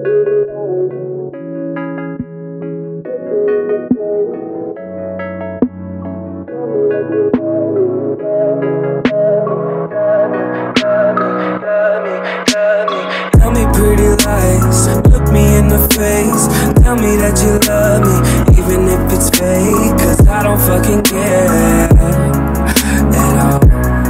Tell me pretty lies, look me in the face. Tell me that you love me, even if it's fake. Cause I don't fucking care at all.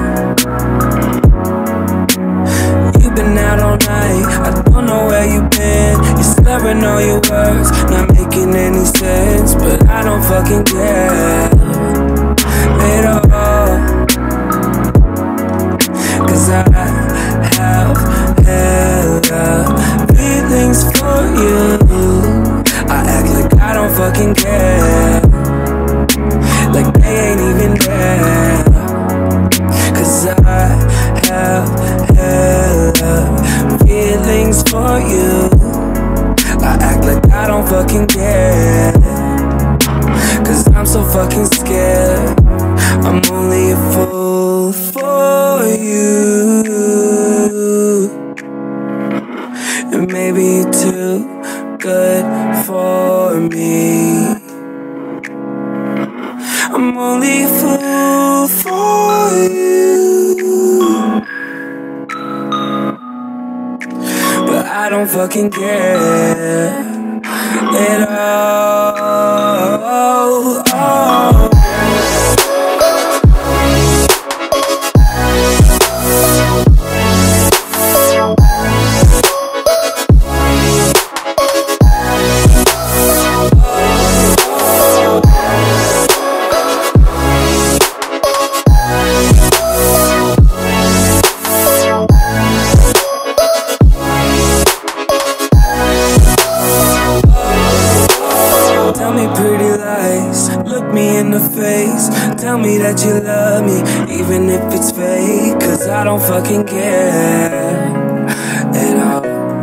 You've been out all night, I don't know where you've been. You're slurring all your words, not making any sense. But I don't fucking care at all. Cause I have hella feelings for you. I act like I don't fucking care, like they ain't even there. Cause I have hella feelings for you. I act like I don't fucking care, cause I'm so fucking scared. I'm only a fool for you, and maybe you're too good for me. I'm only a fool for you, but I don't fucking care at all. Tell me pretty lies, look me in the face. Tell me that you love me, even if it's fake. Cause I don't fucking care at all.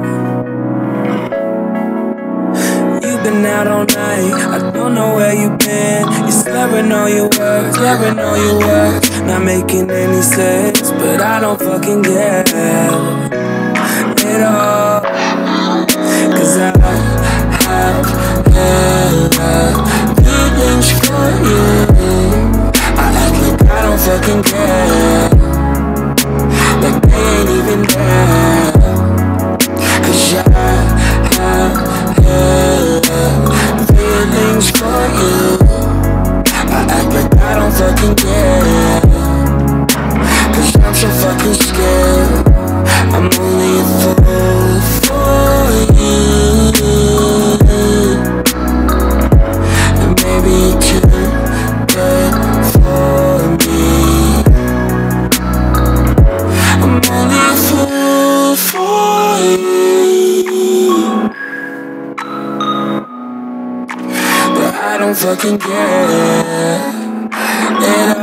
You've been out all night, I don't know where you've been. You're slurring all your words, not making any sense. But I don't fucking care at all. Cause I have hella feelings for you. I act like I don't fucking care, like they ain't even there. Cause I have hella feelings for you. I act like I don't fucking care, cause I'm so fucking scared. I'm only a fool for you, and maybe you're too good for me. I'm only a fool for you, but I don't fucking care at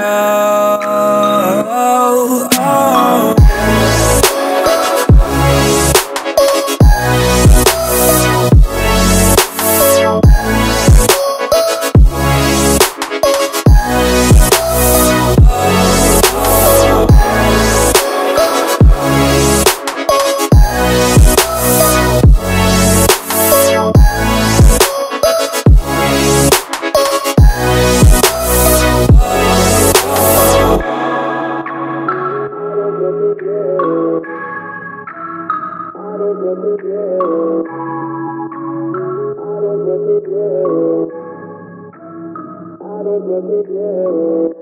all. I don't